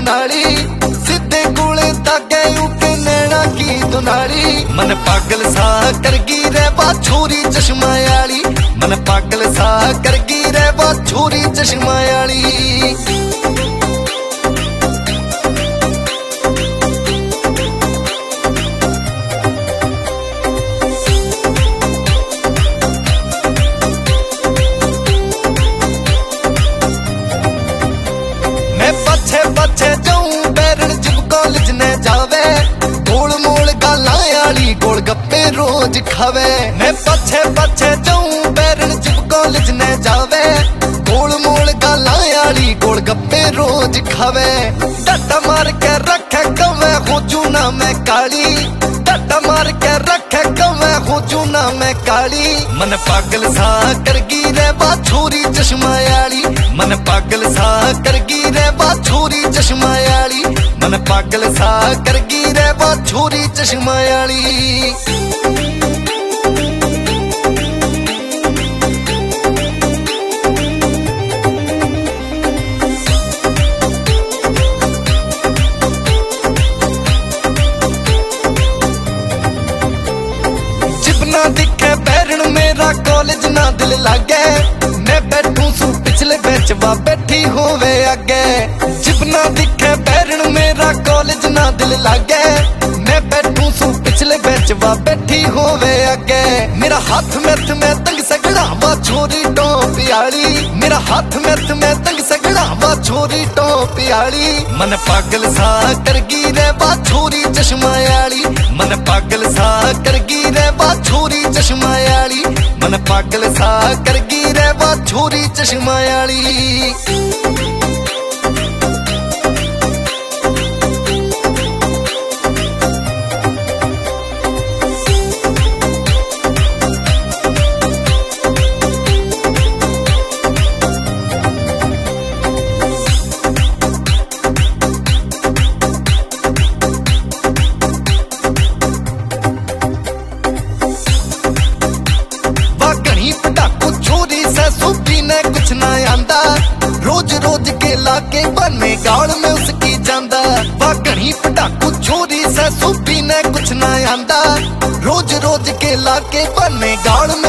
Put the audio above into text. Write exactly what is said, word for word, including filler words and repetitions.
दुनाली सीधे कोले ताके उके नैना की दुनाली मन पागल सा करगी रे बा छोरी चश्मा आली मन पागल सा करगी रे बा छोरी चश्मा आली पछे जाऊं बैरन जब कॉलेज ने जावे गोल मोल गाला आली गोल गप्पे रोज खावे मैं पछे पछे जाऊं बैरन जब कॉलेज ने जावे गोल मोल गाला आली गोल गप्पे रोज खावे डट्टा मार के रखे कवे हो जूना मैं काली डट्टा मार के रखे कवे हो जूना मैं काली मन पागल सा करगी रे बा छोरी चश्मा आली मन पागल सा करगी रे बा छोरी चश्मा आली मन पागल सा करगी रे बा छोरी चश्मा आली जिब ना दिखे बैरन मेरा कॉलेज ना दिल लागे मैं बैठू सू पिछले बेंच वा बैठी होवे आगे जिब ना दिखे बैरन मेरा कॉलेज ना दिल लागे मैं बैठू सू पिछले बेंच वा बैठी होवे आगे मेरा हाथ में में तंग सगड़ा वा छोरी टोप आली मेरा हाथ में में तंग सगड़ा वा छोरी टोप आली मन पागल सा करगी रे बा छोरी चश्मा आली मन पागल सा करगी रे बा छोरी चश्मा आली मन पागल सा करगी रे बा छोरी चश्मा आली कुछ ना आंदा रोज रोज के लाके बने गाल में उसकी जांदा वागणी पटाकू छोरी से सूफी ने कुछ ना आंदा रोज रोज के लाके बने गाल में